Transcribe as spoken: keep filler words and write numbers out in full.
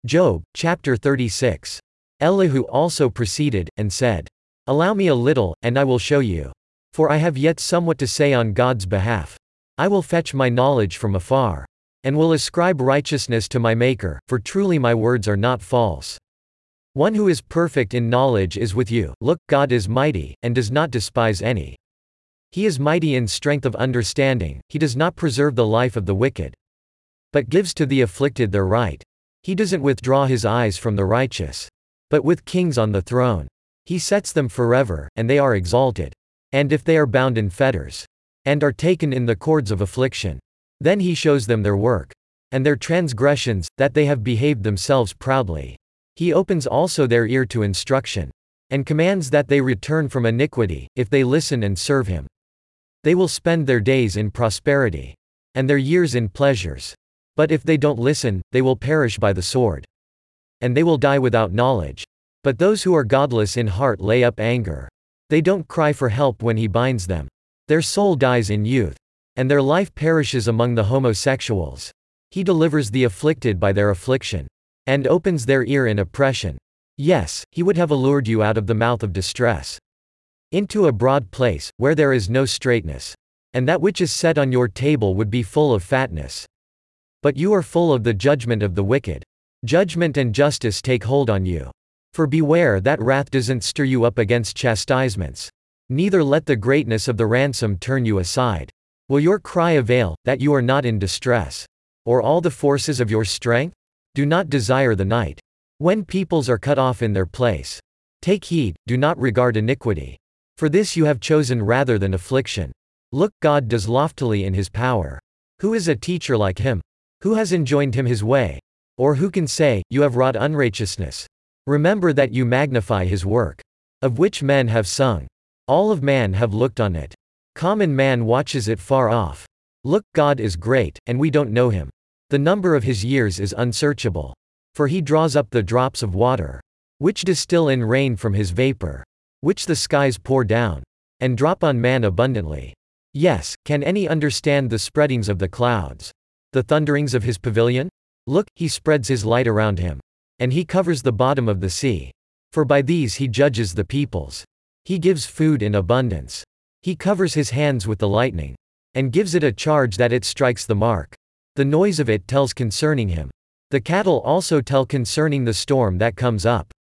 Job, chapter thirty-six. Elihu also proceeded, and said, Allow me a little, and I will show you. For I have yet somewhat to say on God's behalf. I will fetch my knowledge from afar. And will ascribe righteousness to my Maker, for truly my words are not false. One who is perfect in knowledge is with you. Look, God is mighty, and does not despise any. He is mighty in strength of understanding, he does not preserve the life of the wicked. But gives to the afflicted their right. He doesn't withdraw his eyes from the righteous. But with kings on the throne. He sets them forever, and they are exalted. And if they are bound in fetters, and are taken in the cords of affliction, then he shows them their work, and their transgressions, that they have behaved themselves proudly. He opens also their ear to instruction, and commands that they return from iniquity, if they listen and serve him. They will spend their days in prosperity, and their years in pleasures. But if they don't listen, they will perish by the sword. And they will die without knowledge. But those who are godless in heart lay up anger. They don't cry for help when he binds them. Their soul dies in youth, and their life perishes among the homosexuals. He delivers the afflicted by their affliction, and opens their ear in oppression. Yes, he would have allured you out of the mouth of distress, into a broad place, where there is no straightness. And that which is set on your table would be full of fatness. But you are full of the judgment of the wicked. Judgment and justice take hold on you. For beware that wrath doesn't stir you up against chastisements. Neither let the greatness of the ransom turn you aside. Will your cry avail, that you are not in distress? Or all the forces of your strength? Do not desire the night, when peoples are cut off in their place. Take heed, do not regard iniquity. For this you have chosen rather than affliction. Look, God does loftily in his power. Who is a teacher like him? Who has enjoined him his way? Or who can say, You have wrought unrighteousness? Remember that you magnify his work, of which men have sung. All of man have looked on it. Common man watches it far off. Look, God is great, and we don't know him. The number of his years is unsearchable. For he draws up the drops of water, which distill in rain from his vapor, which the skies pour down, and drop on man abundantly. Yes, can any understand the spreadings of the clouds? The thunderings of his pavilion? Look, he spreads his light around him. And he covers the bottom of the sea. For by these he judges the peoples. He gives food in abundance. He covers his hands with the lightning, and gives it a charge that it strikes the mark. The noise of it tells concerning him. The cattle also tell concerning the storm that comes up.